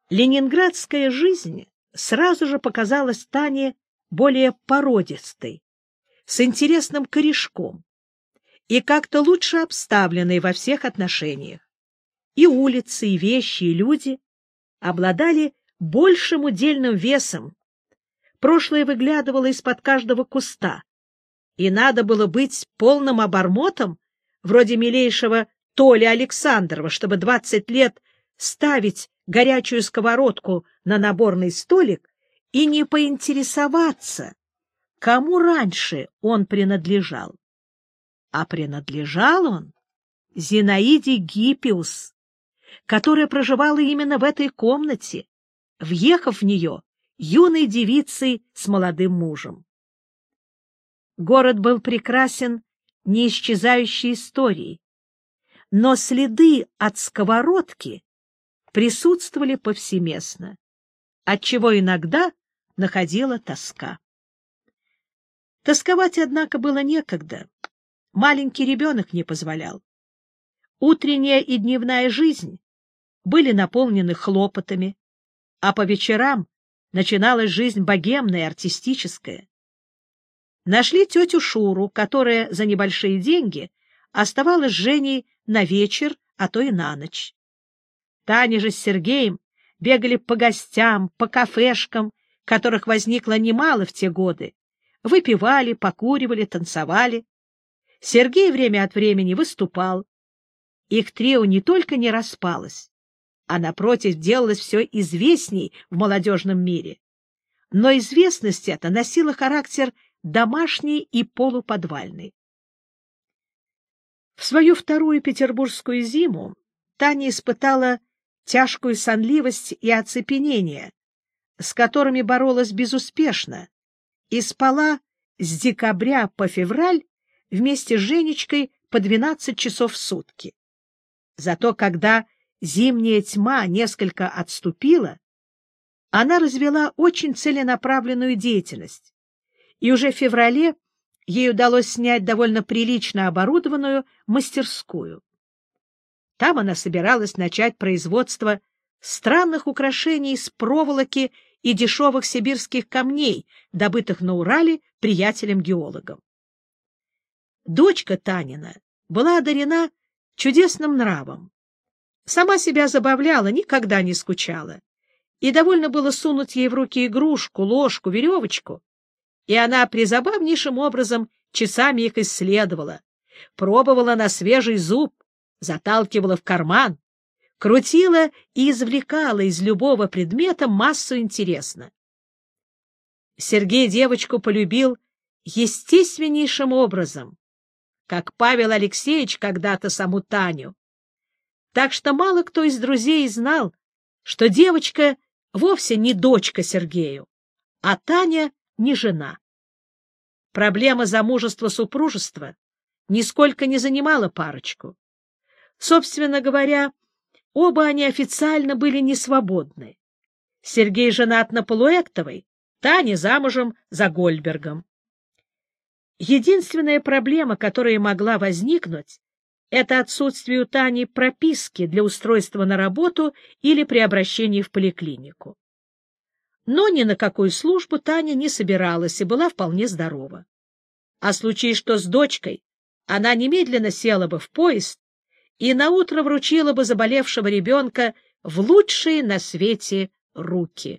Ленинградская жизнь сразу же показалась Тане более породистой, с интересным корешком и как-то лучше обставленной во всех отношениях. И улицы, и вещи, и люди обладали большим удельным весом. Прошлое выглядывало из-под каждого куста, и надо было быть полным обормотом, вроде милейшего Толи Александрова, чтобы 20 лет ставить горячую сковородку на наборный столик и не поинтересоваться, кому раньше он принадлежал. А принадлежал он Зинаиде Гиппиус, которая проживала именно в этой комнате, въехав в нее юной девицей с молодым мужем. Город был прекрасен неисчезающей историей, но следы от сковородки присутствовали повсеместно, отчего иногда находила тоска. Тосковать, однако, было некогда. Маленький ребенок не позволял. Утренняя и дневная жизнь были наполнены хлопотами, а по вечерам начиналась жизнь богемная, артистическая. Нашли тетю Шуру, которая за небольшие деньги оставалась с Женей на вечер, а то и на ночь. Таня же с Сергеем бегали по гостям, по кафешкам, которых возникло немало в те годы, выпивали, покуривали, танцевали. Сергей время от времени выступал. Их трио не только не распалось, а, напротив, делалось все известней в молодежном мире. Но известность эта носила характер домашний и полуподвальный. В свою вторую петербургскую зиму Таня испытала тяжкую сонливость и оцепенение, с которыми боролась безуспешно, и спала с декабря по февраль вместе с Женечкой по 12 часов в сутки. Зато когда зимняя тьма несколько отступила, она развела очень целенаправленную деятельность, и уже в феврале ей удалось снять довольно прилично оборудованную мастерскую. Там она собиралась начать производство странных украшений из проволоки и дешевых сибирских камней, добытых на Урале приятелем-геологом. Дочка Танина была одарена чудесным нравом. Сама себя забавляла, никогда не скучала. И довольно было сунуть ей в руки игрушку, ложку, веревочку. И она призабавнейшим образом часами их исследовала, пробовала на свежий зуб, заталкивала в карман, крутила и извлекала из любого предмета массу интересного. Сергей девочку полюбил естественнейшим образом, как Павел Алексеевич когда-то саму Таню. Так что мало кто из друзей знал, что девочка вовсе не дочка Сергею, а Таня не жена. Проблема замужества-супружества нисколько не занимала парочку. Собственно говоря, оба они официально были несвободны. Сергей женат на Полуэктовой, Таня замужем за Гольдбергом. Единственная проблема, которая могла возникнуть, это отсутствие у Тани прописки для устройства на работу или при обращении в поликлинику. Но ни на какую службу Таня не собиралась и была вполне здорова. А случись что с дочкой, она немедленно села бы в поезд и наутро вручила бы заболевшего ребенка в лучшие на свете руки.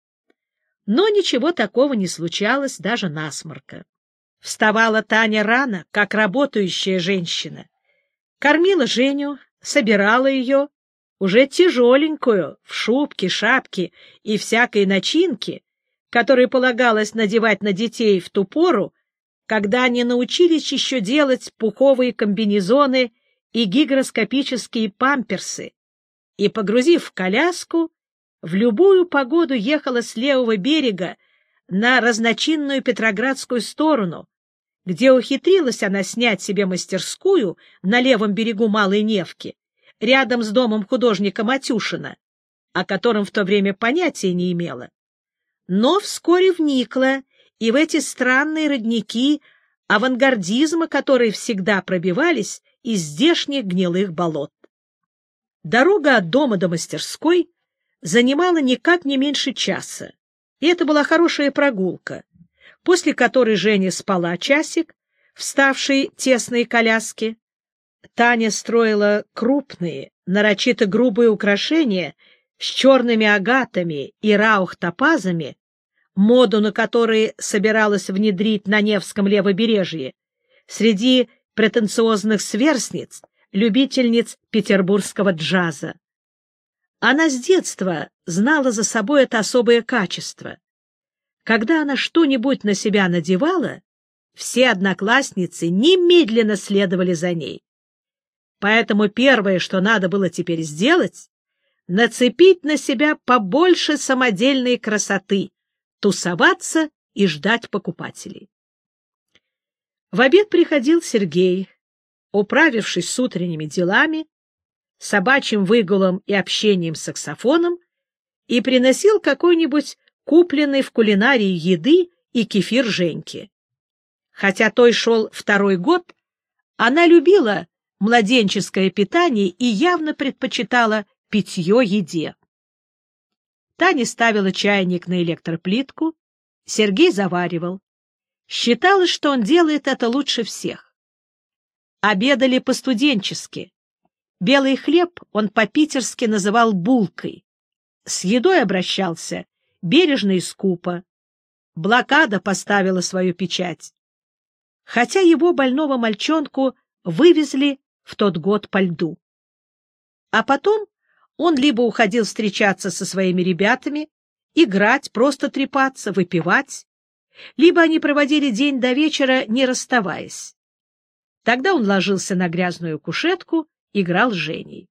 Но ничего такого не случалось даже насморка. Вставала Таня рано, как работающая женщина, кормила Женю, собирала ее, уже тяжеленькую, в шубке, шапке и всякой начинке, которую полагалось надевать на детей в ту пору, когда они научились еще делать пуховые комбинезоны и гигроскопические памперсы, и, погрузив в коляску, в любую погоду ехала с левого берега на разночинную Петроградскую сторону, где ухитрилась она снять себе мастерскую на левом берегу Малой Невки, рядом с домом художника Матюшина, о котором в то время понятия не имела. Но вскоре вникла и в эти странные родники авангардизма, которые всегда пробивались из здешних гнилых болот. Дорога от дома до мастерской занимала никак не меньше часа, и это была хорошая прогулка, после которой Женя спала часик, вставшей тесной коляски. Таня строила крупные, нарочито грубые украшения с черными агатами и раухтопазами, моду на которые собиралась внедрить на Невском левобережье, среди претенциозных сверстниц, любительниц петербургского джаза. Она с детства знала за собой это особое качество. Когда она что-нибудь на себя надевала, все одноклассницы немедленно следовали за ней. Поэтому первое, что надо было теперь сделать, нацепить на себя побольше самодельной красоты, тусоваться и ждать покупателей. В обед приходил Сергей, управившись с утренними делами, собачьим выгулом и общением с саксофоном, и приносил какой-нибудь купленный в кулинарии еды и кефир Женьке. Хотя той шел 2-й год, она любила младенческое питание и явно предпочитала питье еде. Таня ставила чайник на электроплитку, Сергей заваривал. Считалось, что он делает это лучше всех. Обедали по-студенчески. Белый хлеб он по-питерски называл булкой. С едой обращался бережно и скупо. Блокада поставила свою печать. Хотя его больного мальчонку вывезли в тот год по льду. А потом он либо уходил встречаться со своими ребятами, играть, просто трепаться, выпивать, либо они проводили день до вечера, не расставаясь. Тогда он ложился на грязную кушетку, играл с Женей.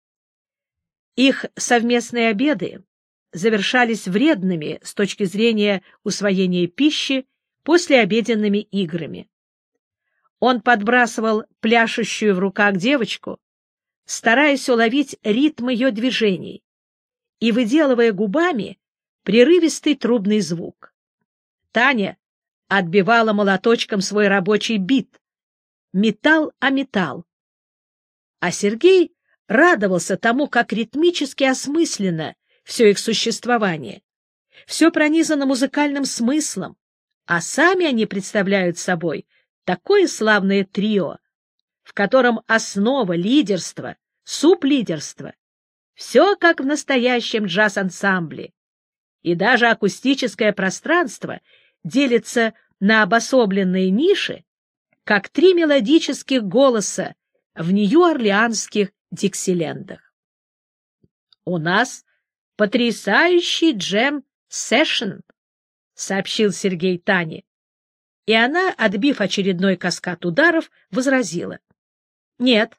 Их совместные обеды завершались вредными с точки зрения усвоения пищи послеобеденными играми. Он подбрасывал пляшущую в руках девочку, стараясь уловить ритм ее движений и выделывая губами прерывистый трубный звук. Таня отбивала молоточком свой рабочий бит, металл о металл. А Сергей радовался тому, как ритмически осмысленно все их существование. Все пронизано музыкальным смыслом, а сами они представляют собой такое славное трио, в котором основа, лидерство, суплидерство, все как в настоящем джаз-ансамбле, и даже акустическое пространство делится на обособленные ниши, как 3 мелодических голоса в нью-орлеанских диксилендах. «У нас потрясающий джем-сэшн», — сообщил Сергей Тане, и она, отбив очередной каскад ударов, возразила: «Нет,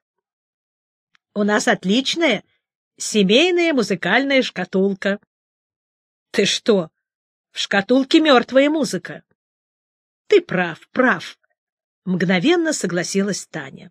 у нас отличная семейная музыкальная шкатулка». «Ты что? В шкатулке мертвая музыка». «Ты прав, прав», — мгновенно согласилась Таня.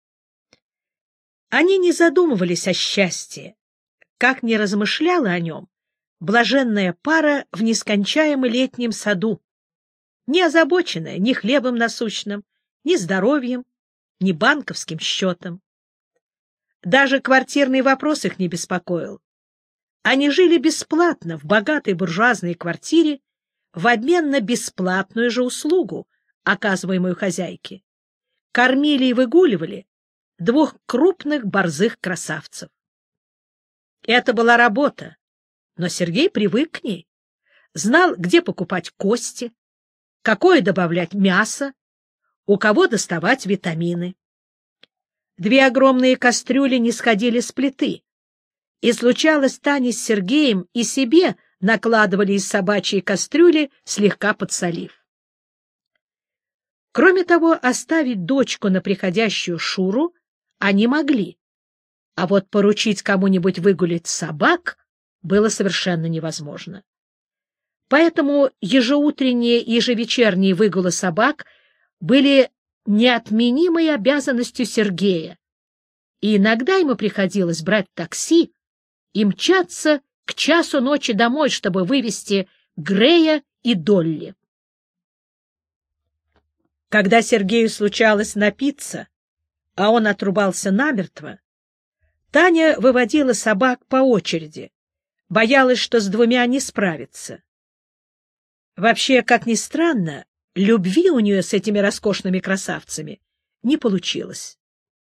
Они не задумывались о счастье, как не размышляла о нем блаженная пара в нескончаемом летнем саду, не озабоченная ни хлебом насущным, ни здоровьем, ни банковским счетом. Даже квартирный вопрос их не беспокоил. Они жили бесплатно в богатой буржуазной квартире в обмен на бесплатную же услугу, оказываемую хозяйке. Кормили и выгуливали 2 крупных борзых красавцев. Это была работа, но Сергей привык к ней, знал, где покупать кости, какое добавлять мясо, у кого доставать витамины. 2 огромные кастрюли не сходили с плиты, и случалось, Тане с Сергеем и себе накладывали из собачьей кастрюли, слегка подсолив. Кроме того, оставить дочку на приходящую Шуру они могли, а вот поручить кому-нибудь выгулять собак было совершенно невозможно. Поэтому ежеутренние и ежевечерние выгулы собак были неотменимой обязанностью Сергея, и иногда ему приходилось брать такси и мчаться к часу ночи домой, чтобы вывести Грея и Долли. Когда Сергею случалось напиться, а он отрубался намертво, Таня выводила собак по очереди, боялась, что с двумя не справится. Вообще, как ни странно, любви у нее с этими роскошными красавцами не получилось.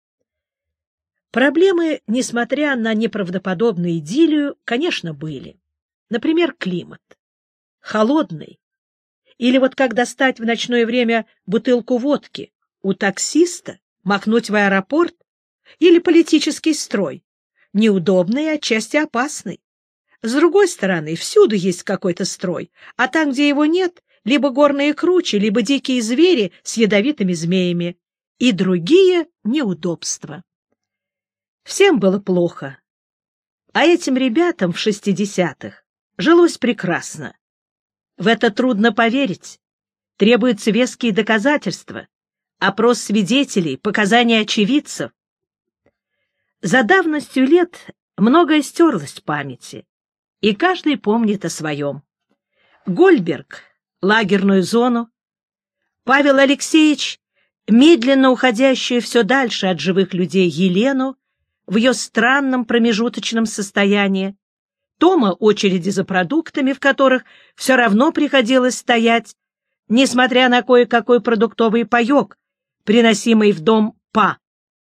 Проблемы, несмотря на неправдоподобную идиллию, конечно, были. Например, климат. Холодный. Или вот как достать в ночное время бутылку водки у таксиста, махнуть в аэропорт, или политический строй. Неудобный и отчасти опасный. С другой стороны, всюду есть какой-то строй, а там, где его нет, либо горные кручи, либо дикие звери с ядовитыми змеями и другие неудобства. Всем было плохо, а этим ребятам в 60-х жилось прекрасно. В это трудно поверить. Требуются веские доказательства, опрос свидетелей, показания очевидцев. За давностью лет многое стерлось в памяти, и каждый помнит о своем. Гольдберг — лагерную зону, Павел Алексеевич — медленно уходящую все дальше от живых людей Елену в ее странном промежуточном состоянии, Тома — очереди за продуктами, в которых все равно приходилось стоять, несмотря на кое-какой продуктовый паек, приносимый в дом Па.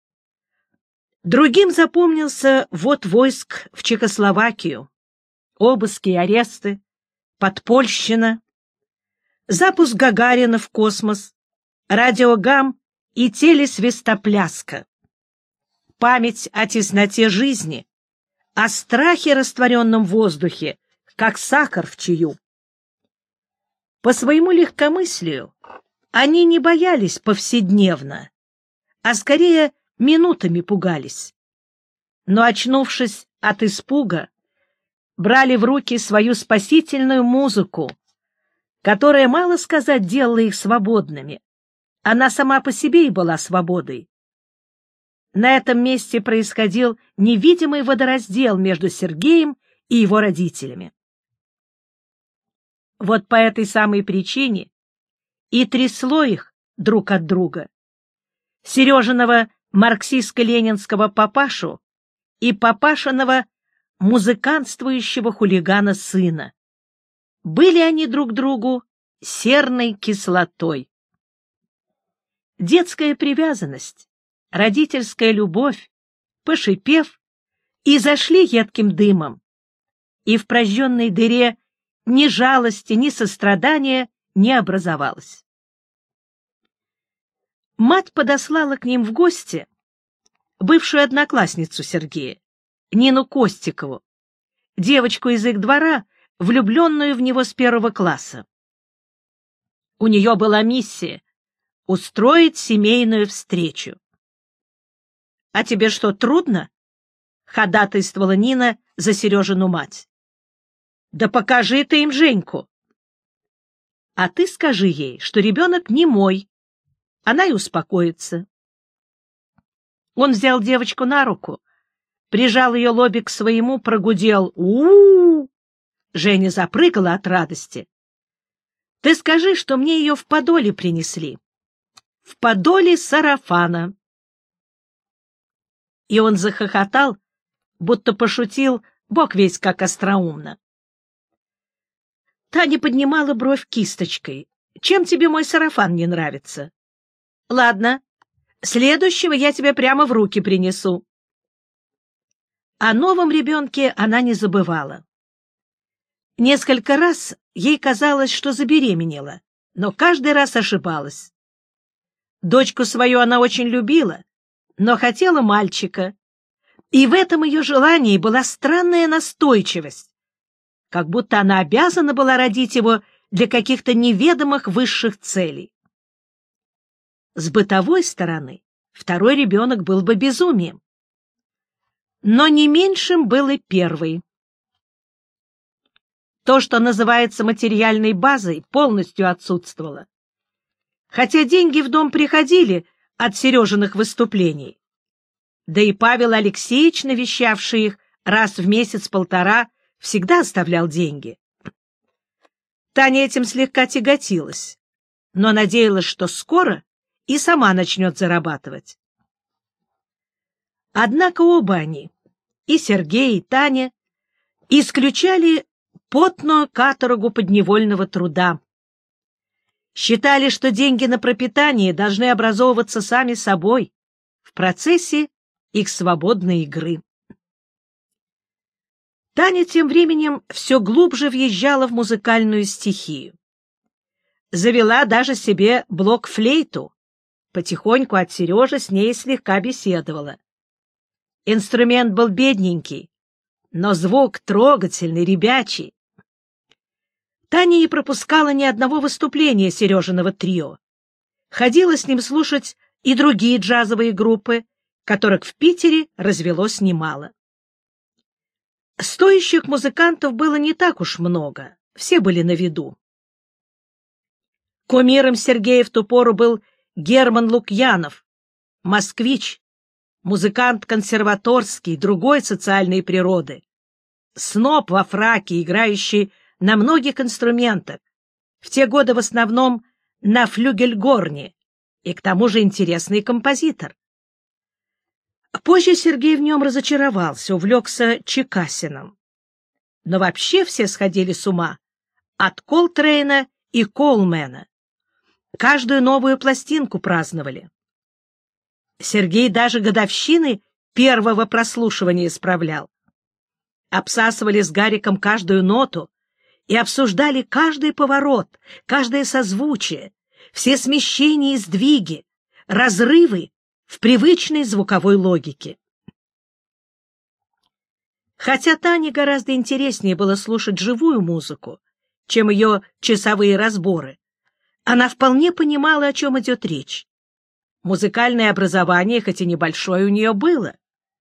Другим запомнился ввод войск в Чехословакию, обыски и аресты, подпольщина, запуск Гагарина в космос, радиогам и телесвистопляска, память о тесноте жизни, о страхе, растворенном в воздухе, как сахар в чаю. По своему легкомыслию они не боялись повседневно, а скорее минутами пугались. Но, очнувшись от испуга, брали в руки свою спасительную музыку, которая, мало сказать, делала их свободными. Она сама по себе и была свободой. На этом месте происходил невидимый водораздел между Сергеем и его родителями. Вот по этой самой причине и трясло их друг от друга. Сережиного марксистско-ленинского папашу и папашиного музыкантствующего хулигана сына. Были они друг другу серной кислотой. Детская привязанность, родительская любовь, пошипев, и зашли едким дымом, и в прожженной дыре ни жалости, ни сострадания не образовалось. Мать подослала к ним в гости бывшую одноклассницу Сергея, Нину Костикову, девочку из их двора, влюбленную в него с 1 класса. У нее была миссия — устроить семейную встречу. — А тебе что, трудно? — ходатайствовала Нина за Сережину мать. — Да покажи ты им Женьку. — А ты скажи ей, что ребенок не мой. Она и успокоится. Он взял девочку на руку, прижал ее лобик к своему, прогудел «У-у-у!». Женя запрыгала от радости. «Ты скажи, что мне ее в подоле принесли. В подоле сарафана». И он захохотал, будто пошутил, бог весть как остроумно. Таня поднимала бровь кисточкой. «Чем тебе мой сарафан не нравится?» «Ладно, следующего я тебе прямо в руки принесу». О новом ребенке она не забывала. Несколько раз ей казалось, что забеременела, но каждый раз ошибалась. Дочку свою она очень любила, но хотела мальчика, и в этом ее желании была странная настойчивость, как будто она обязана была родить его для каких-то неведомых высших целей. С бытовой стороны второй ребенок был бы безумием. Но не меньшим был и первый. То, что называется материальной базой, полностью отсутствовало. Хотя деньги в дом приходили от Сережиных выступлений. Да и Павел Алексеевич, навещавший их раз в месяц-полтора, всегда оставлял деньги. Таня этим слегка тяготилась, но надеялась, что скоро и сама начнет зарабатывать. Однако оба они, и Сергей, и Таня, исключали потную каторгу подневольного труда. Считали, что деньги на пропитание должны образовываться сами собой в процессе их свободной игры. Таня тем временем все глубже въезжала в музыкальную стихию. Завела даже себе блокфлейту, потихоньку от Сережи с ней слегка беседовала. Инструмент был бедненький, но звук трогательный, ребячий. Таня не пропускала ни одного выступления Сережиного трио. Ходила с ним слушать и другие джазовые группы, которых в Питере развелось немало. Стоящих музыкантов было не так уж много, все были на виду. Кумиром Сергея в ту пору был Герман Лукьянов, москвич, музыкант консерваторский, другой социальной природы, сноб во фраке, играющий на многих инструментах, в те годы в основном на флюгельгорне, и к тому же интересный композитор. Позже Сергей в нем разочаровался, увлекся Чекасиным. Но вообще все сходили с ума от Колтрейна и Коулмена. Каждую новую пластинку праздновали. Сергей даже годовщины первого прослушивания справлял. Обсасывали с Гариком каждую ноту и обсуждали каждый поворот, каждое созвучие, все смещения и сдвиги, разрывы в привычной звуковой логике. Хотя Тане гораздо интереснее было слушать живую музыку, чем ее часовые разборы, она вполне понимала, о чем идет речь. Музыкальное образование, хоть и небольшое, у нее было.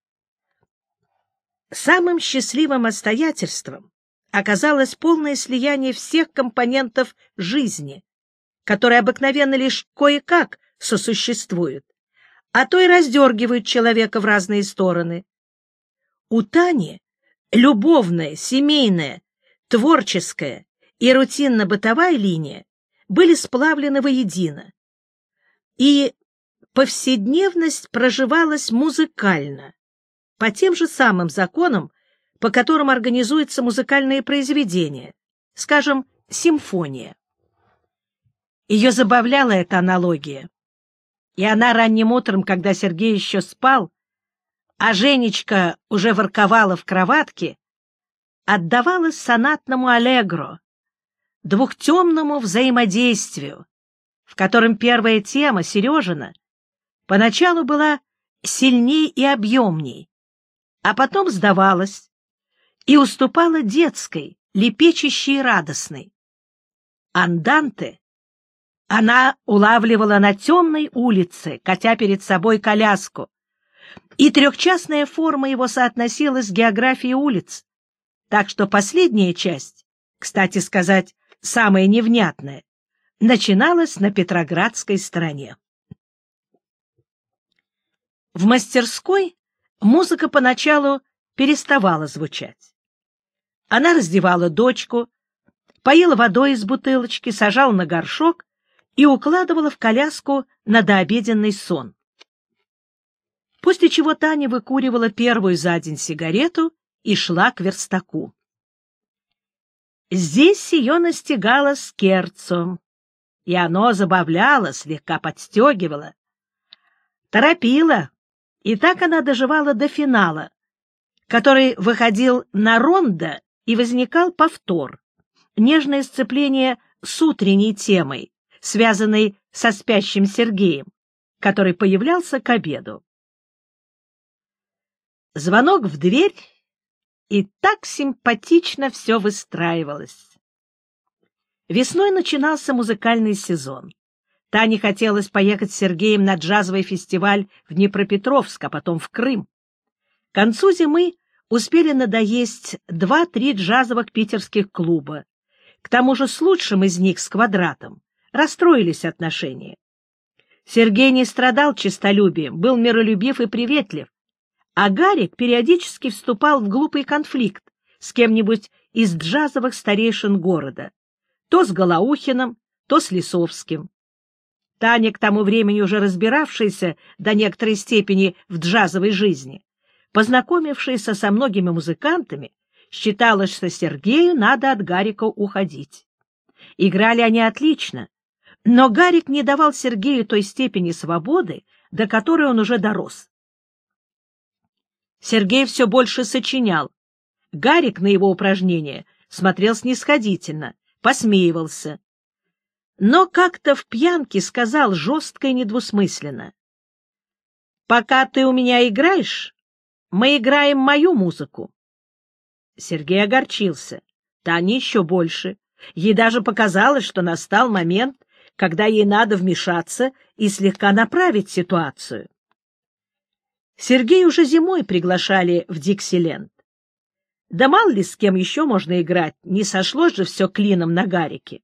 Самым счастливым обстоятельством оказалось полное слияние всех компонентов жизни, которые обыкновенно лишь кое-как сосуществуют, а то и раздергивают человека в разные стороны. У Тани любовная, семейная, творческая и рутинно-бытовая линия были сплавлены воедино, и повседневность проживалась музыкально, по тем же самым законам, по которым организуются музыкальные произведения, скажем, симфония. Ее забавляла эта аналогия, и она ранним утром, когда Сергей еще спал, а Женечка уже ворковала в кроватке, отдавалась сонатному аллегро, двухтемному взаимодействию, в котором первая тема, Сережина, поначалу была сильней и объемней, а потом сдавалась и уступала детской, лепечущей и радостной. Анданте она улавливала на темной улице, катя перед собой коляску, и трехчастная форма его соотносилась с географией улиц, так что последняя часть, кстати сказать, самая невнятная, начиналась на Петроградской стороне. В мастерской музыка поначалу переставала звучать. Она раздевала дочку, поила водой из бутылочки, сажала на горшок и укладывала в коляску на дообеденный сон. После чего Таня выкуривала первую за день сигарету и шла к верстаку. Здесь ее настигало скерцо, и оно забавляло, слегка подстегивало, торопило, и так она доживала до финала, который выходил на рондо и возникал повтор, нежное сцепление с утренней темой, связанной со спящим Сергеем, который появлялся к обеду. Звонок в дверь, и так симпатично все выстраивалось. Весной начинался музыкальный сезон. Тане хотелось поехать с Сергеем на джазовый фестиваль в Днепропетровск, а потом в Крым. К концу зимы успели надоесть 2-3 джазовых питерских клуба. К тому же с лучшим из них, с Квадратом, расстроились отношения. Сергей не страдал честолюбием, был миролюбив и приветлив, а Гарик периодически вступал в глупый конфликт с кем-нибудь из джазовых старейшин города, то с Голоухиным, то с Лисовским. Таня, к тому времени уже разбиравшаяся до некоторой степени в джазовой жизни, познакомившаяся со многими музыкантами, считалось, что Сергею надо от Гарика уходить. Играли они отлично, но Гарик не давал Сергею той степени свободы, до которой он уже дорос. Сергей все больше сочинял. Гарик на его упражнения смотрел снисходительно, посмеивался. Но как-то в пьянке сказал жестко и недвусмысленно: «Пока ты у меня играешь, мы играем мою музыку». Сергей огорчился, Таня еще больше. Ей даже показалось, что настал момент, когда ей надо вмешаться и слегка направить ситуацию. Сергея уже зимой приглашали в Диксиленд. Да мало ли с кем еще можно играть, не сошлось же все клином на Гарике.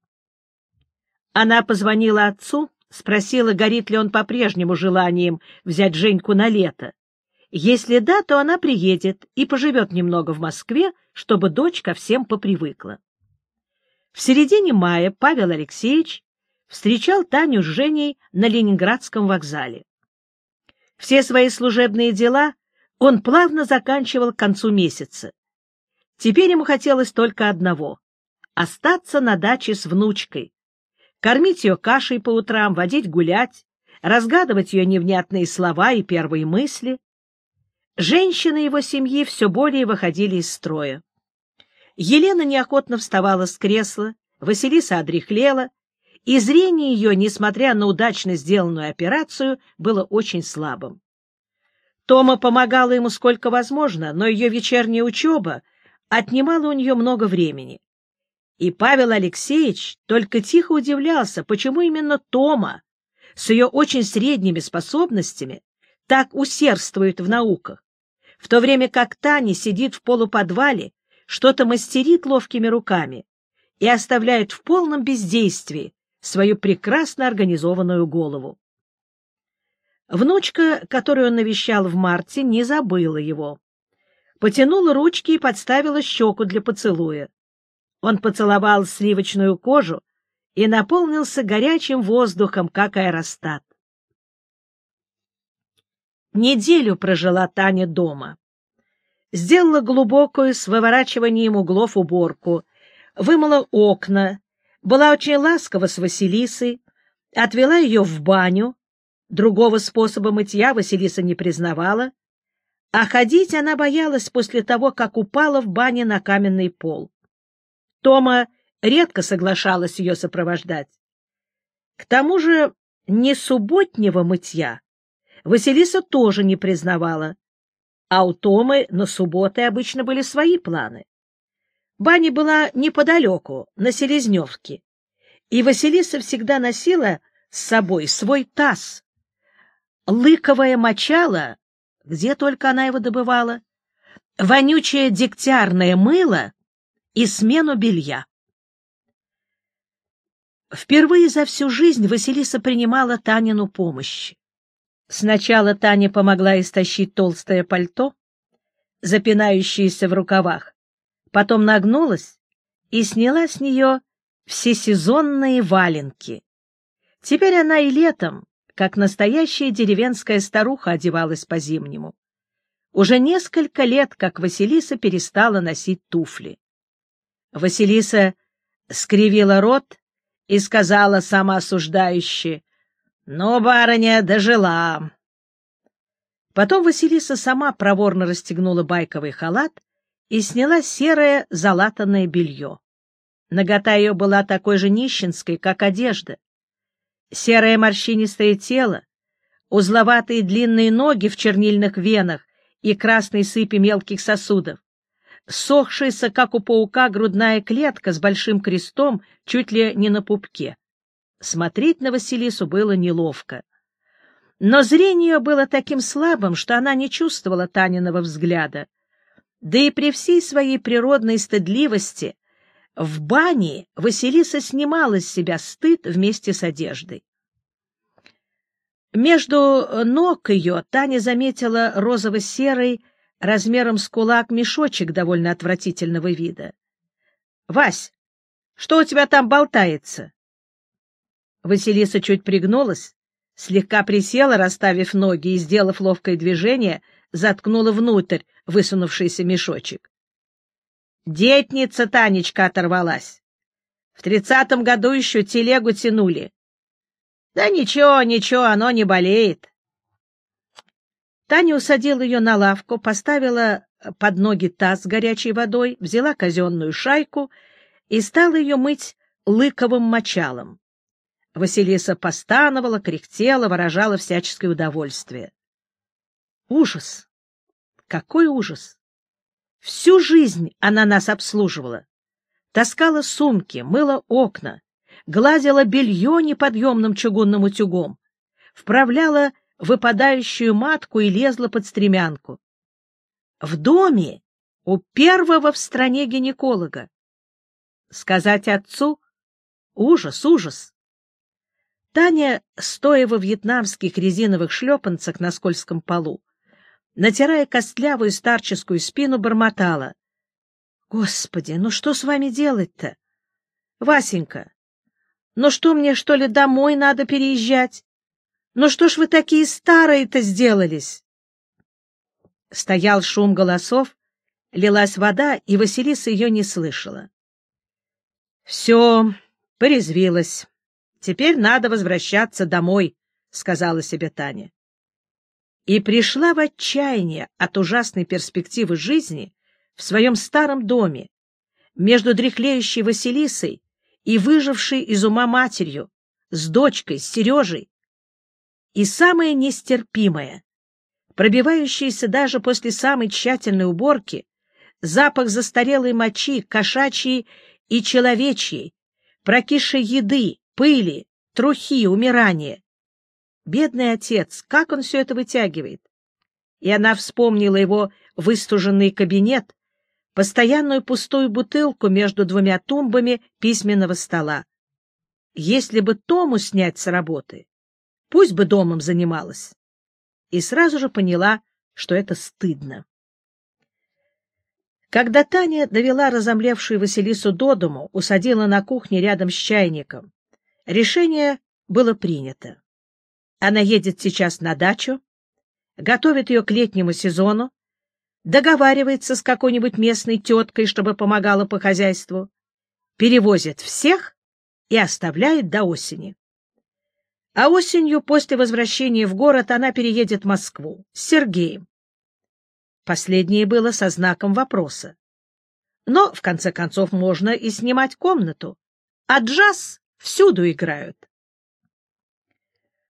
Она позвонила отцу, спросила, горит ли он по-прежнему желанием взять Женьку на лето. Если да, то она приедет и поживет немного в Москве, чтобы дочь ко всем попривыкла. В середине мая Павел Алексеевич встречал Таню с Женей на Ленинградском вокзале. Все свои служебные дела он плавно заканчивал к концу месяца. Теперь ему хотелось только одного — остаться на даче с внучкой, кормить ее кашей по утрам, водить гулять, разгадывать ее невнятные слова и первые мысли. Женщины его семьи все более выходили из строя. Елена неохотно вставала с кресла, Василиса одряхлела, и зрение ее, несмотря на удачно сделанную операцию, было очень слабым. Тома помогала ему сколько возможно, но ее вечерняя учеба отнимала у нее много времени. И Павел Алексеевич только тихо удивлялся, почему именно Тома с ее очень средними способностями так усердствует в науках, в то время как Таня сидит в полуподвале, что-то мастерит ловкими руками и оставляет в полном бездействии свою прекрасно организованную голову. Внучка, которую он навещал в марте, не забыла его. Потянула ручки и подставила щеку для поцелуя. Он поцеловал сливочную кожу и наполнился горячим воздухом, как аэростат. Неделю прожила Таня дома. Сделала глубокую с выворачиванием углов уборку, вымыла окна, была очень ласкова с Василисой, отвела ее в баню. Другого способа мытья Василиса не признавала, а ходить она боялась после того, как упала в бане на каменный пол. Тома редко соглашалась ее сопровождать. К тому же не субботнего мытья Василиса тоже не признавала, а у Томы на субботы обычно были свои планы. Баня была неподалеку, на Селезневке, и Василиса всегда носила с собой свой таз, лыковое мочало, где только она его добывала, вонючее дегтярное мыло и смену белья. Впервые за всю жизнь Василиса принимала Танину помощь. Сначала Таня помогла истащить толстое пальто, запинающееся в рукавах, потом нагнулась и сняла с нее всесезонные валенки. Теперь она и летом, как настоящая деревенская старуха, одевалась по-зимнему. Уже несколько лет, как Василиса перестала носить туфли. Василиса скривила рот и сказала самоосуждающе: «Ну, барыня, дожила». Потом Василиса сама проворно расстегнула байковый халат и сняла серое залатанное белье. Нагота ее была такой же нищенской, как одежда. Серое морщинистое тело, узловатые длинные ноги в чернильных венах и красной сыпи мелких сосудов, ссохшаяся, как у паука, грудная клетка с большим крестом чуть ли не на пупке. Смотреть на Василису было неловко. Но зрение ее было таким слабым, что она не чувствовала Таниного взгляда. Да и при всей своей природной стыдливости в бане Василиса снимала с себя стыд вместе с одеждой. Между ног ее Таня заметила розово-серый, размером с кулак, мешочек довольно отвратительного вида. — Вась, что у тебя там болтается? Василиса чуть пригнулась, слегка присела, расставив ноги, и, сделав ловкое движение, заткнула внутрь высунувшийся мешочек. Детница Танечка оторвалась. В 30-м году еще телегу тянули. Да ничего, ничего, оно не болеет. Таня усадила ее на лавку, поставила под ноги таз с горячей водой, взяла казенную шайку и стала ее мыть лыковым мочалом. Василиса постановала, кряхтела, выражала всяческое удовольствие. Ужас! Какой ужас! Всю жизнь она нас обслуживала. Таскала сумки, мыла окна, гладила белье неподъемным чугунным утюгом, вправляла выпадающую матку и лезла под стремянку. В доме у первого в стране гинеколога. Сказать отцу — ужас, ужас. Таня, стоя во вьетнамских резиновых шлепанцах на скользком полу, натирая костлявую старческую спину, бормотала: «Господи, ну что с вами делать-то? Васенька, ну что мне, что ли, домой надо переезжать? Ну что ж вы такие старые-то сделались?» Стоял шум голосов, лилась вода, и Василиса ее не слышала. «Все, порезвилась. Теперь надо возвращаться домой», — сказала себе Таня. И пришла в отчаяние от ужасной перспективы жизни в своем старом доме, между дряхлеющей Василисой и выжившей из ума матерью, с дочкой, с Сережей. И самое нестерпимое, пробивающийся даже после самой тщательной уборки, запах застарелой мочи, кошачьей и человечьей, прокисшей еды, пыли, трухи, умирания. Бедный отец, как он все это вытягивает? И она вспомнила его выстуженный кабинет, постоянную пустую бутылку между двумя тумбами письменного стола. Если бы Тому снять с работы, пусть бы домом занималась. И сразу же поняла, что это стыдно. Когда Таня довела разомлевшую Василису до дому, усадила на кухне рядом с чайником, решение было принято. Она едет сейчас на дачу, готовит ее к летнему сезону, договаривается с какой-нибудь местной теткой, чтобы помогала по хозяйству, перевозит всех и оставляет до осени. А осенью, после возвращения в город, она переедет в Москву с Сергеем. Последнее было со знаком вопроса. Но, в конце концов, можно и снимать комнату, а джаз всюду играют.